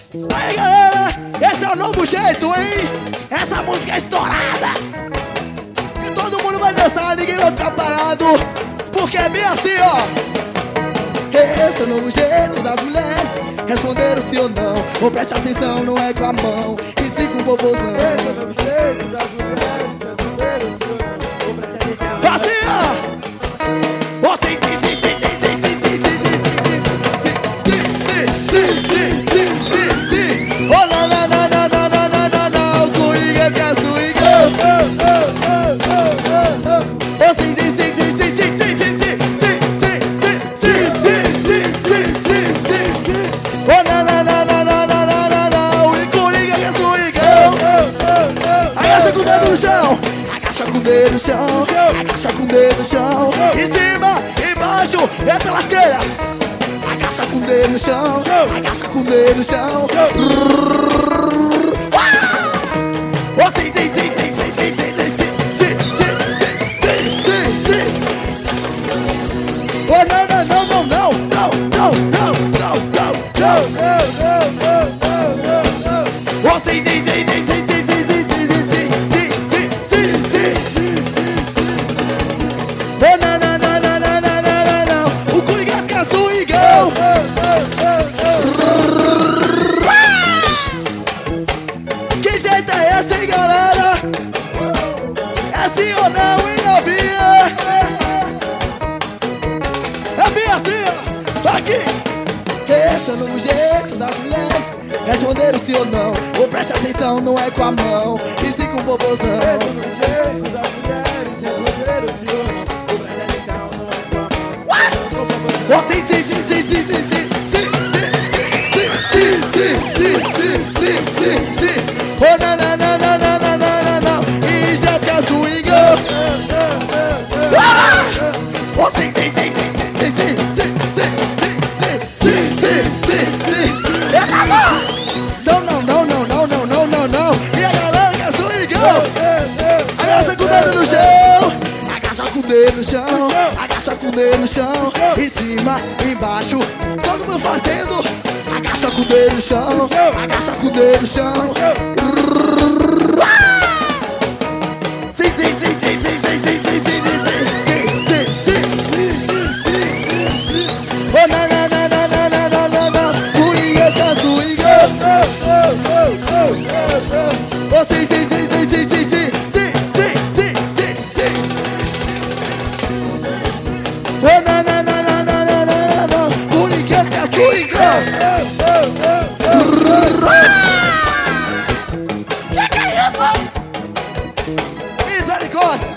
Aí galera, esse é o novo jeito, hein? Essa música é estourada e todo mundo vai dançar, ninguém vai ficar parado, porque é bem assim, ó. Esse é o novo jeito das mulheres responderam sim ou não. Ou preste atenção, não é com a mão, e sim com o popozão. Esse é o novo jeito das mulheres responderam sim ou não. Ou preste atenção. Assim, ó. Oh, sim, sim, sim, sim, sim, sim, sim, sim, sim, sim. Oh, não, não, não, não, não, não, não, não, não. O Coringa quer swingão. Oh, sim, sim, sim, sim, sim, sim, sim, sim, sim, sim, sim. Oh, não, não, não, não, não, não, não, não, não. O Coringa quer swingão. Agacha com o dedo no chão. Agacha com o dedo no chão. Agacha com o dedo no chão. Em cima, embaixo, é pela esquerda. Agacha com o dedo no chão. Agacha com o dedo no chão. Oh, sim, sim, sim, sim, sim, sim, sim, sim, sim. Oh, não, não, não, não, não, não, não, não, não, não, não. Oh, sim, sim, sim, sim, sim, sim, sim, sim. Oh, não, não, não, não, não, não, não, não. O Coringa quer swingão. Que jeito é esse, hein, galera? É sim ou não, hein, novinha? É bem assim, ó. Aqui. Esse é o novo jeito das mulheres responderam sim ou não. Ou preste atenção, não é com a mão, e sim com o popozão. Esse é o novo jeito das mulheres responderam sim ou não. Ou preste atenção, não é com a mão. Oh, sim, sim, sim, sim, sim, sim, sim, sim. Oh, não, não, não, não, não, não, não, não. E já quer swingão. Oh, sim, sim, sim, sim, sim, sim, sim, sim. Não, não, não, não, não, não, não, não, não. E a galera quer swingão. Agacha com o dedo no chão. Agacha com o dedo no chão. Agacha com o dedo no chão. Em cima, embaixo, todo mundo fazendo. Agacha com o dedo no chão. Agacha com o dedo no chão. Sim, sim, sim, sim, sim, sim, sim, sim, sim, sim. Oh, não, não, não, não, não, não, não, não, não. Coringa tá swingão. Oh, sim, sim, sim, sim, sim, sim, sim, sim, sim. Oh, não, não, não, não, não, não, não, não. Coringa tá swingão. Que é isso? Misericórdia.